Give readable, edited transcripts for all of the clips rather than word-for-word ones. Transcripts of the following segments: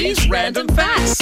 Today's Random Facts.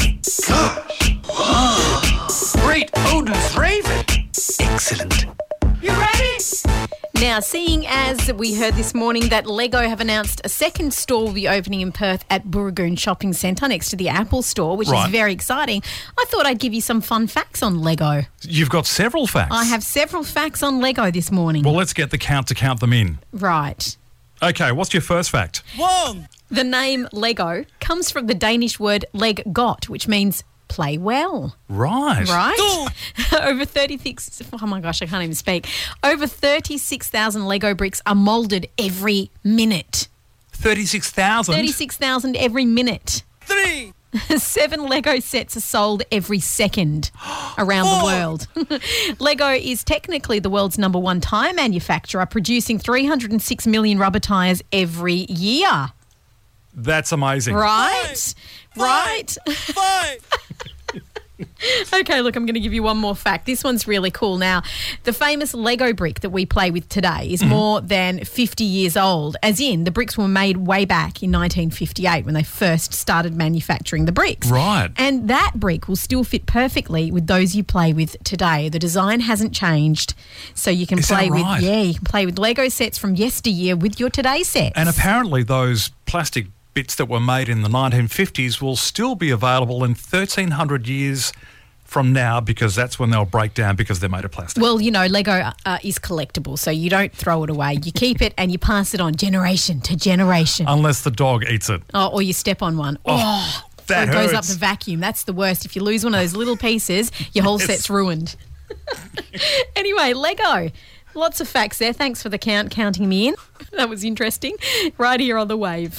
Gosh. Great Odin's Raven. Excellent. You ready? Now, seeing as we heard this morning that Lego have announced a second store will be opening in Perth at Burragoon Shopping Centre next to the Apple store, which is very exciting, I thought I'd give you some fun facts on Lego. You've got several facts. I have several facts on Lego this morning. Well, let's get the count to count them in. Right. Okay, what's your first fact? One. The name Lego comes from the Danish word leg godt, which means play well. Right. Right? Over 36... Oh, my gosh, I can't even speak. Over 36,000 Lego bricks are moulded every minute. 36,000? 36,000 every minute. 3. 7 Lego sets are sold every second around the world. Lego is technically the world's #1 tyre manufacturer, producing 306 million rubber tyres every year. That's amazing. Right? Right? 5. Okay, look, I'm going to give you one more fact. This one's really cool. Now, the famous Lego brick that we play with today is more than 50 years old, as in the bricks were made way back in 1958 when they first started manufacturing the bricks. Right. And that brick will still fit perfectly with those you play with today. The design hasn't changed, so you can play with you can play with Lego sets from yesteryear with your today sets. And apparently those plastic bits that were made in the 1950s will still be available in 1,300 years from now, because that's when they'll break down because they're made of plastic. Well, you know, Lego is collectible, so you don't throw it away. You keep it and you pass it on generation to generation. Unless the dog eats it. Oh, or you step on one. Oh, that or it goes up hurts. the vacuum. That's the worst. If you lose one of those little pieces, your whole set's ruined. Anyway, Lego. Lots of facts there. Thanks for the counting me in. That was interesting. Right here on The Wave.